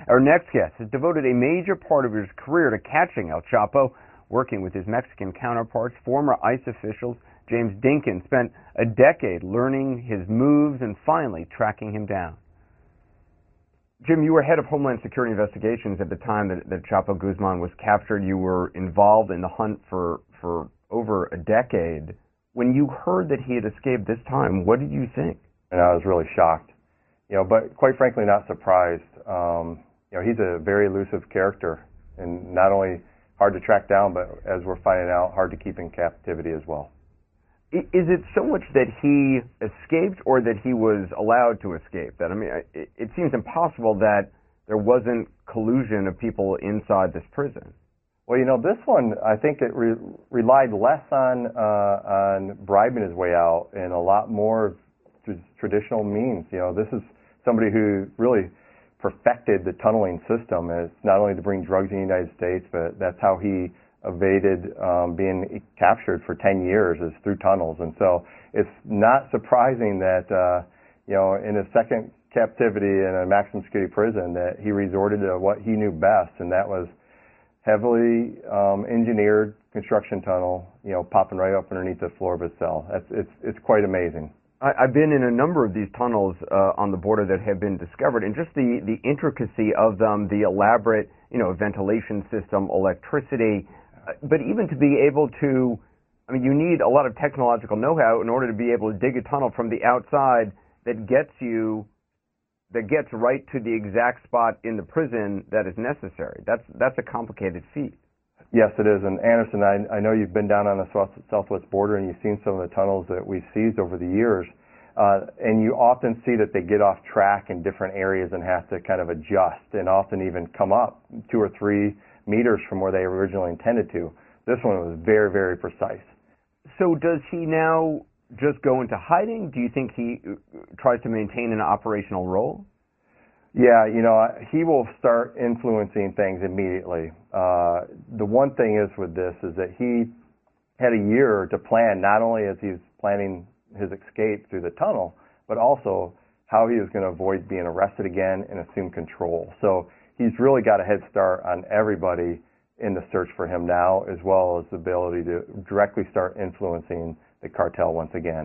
Our next guest has devoted a major part of his career to catching El Chapo, working with his Mexican counterparts. Former ICE officials James Dinkins spent a decade learning his moves and finally tracking him down. Jim, you were head of Homeland Security Investigations at the time that Chapo Guzman was captured. You were involved in the hunt for over a decade. When you heard that he had escaped this time, what did you think? And I was really shocked, but quite frankly not surprised. He's a very elusive character, and not only hard to track down, but as we're finding out, hard to keep in captivity as well. Is it so much that he escaped or that he was allowed to escape? It seems impossible that there wasn't collusion of people inside this prison. Well, this one, I think it relied less on bribing his way out and a lot more traditional means. This is somebody who really perfected the tunneling system. And it's not only to bring drugs in the United States, but that's how he evaded being captured for 10 years, is through tunnels. And so it's not surprising that, in his second captivity in a maximum security prison, that he resorted to what he knew best, and that was heavily engineered construction tunnel, popping right up underneath the floor of his cell. It's quite amazing. I've been in a number of these tunnels on the border that have been discovered, and just the intricacy of them, the elaborate, ventilation system, electricity, but even to be able to, you need a lot of technological know-how in order to be able to dig a tunnel from the outside that gets right to the exact spot in the prison that is necessary. That's a complicated feat. Yes, it is. And Anderson, I know you've been down on the southwest border and you've seen some of the tunnels that we've seized over the years. And you often see that they get off track in different areas and have to kind of adjust and often even come up 2 or 3 meters from where they originally intended to. This one was very, very precise. So does he now just go into hiding? Do you think he tries to maintain an operational role? Yeah, he will start influencing things immediately. The one thing is with this is that he had a year to plan, not only as he was planning his escape through the tunnel, but also how he was going to avoid being arrested again and assume control. So he's really got a head start on everybody in the search for him now, as well as the ability to directly start influencing the cartel once again.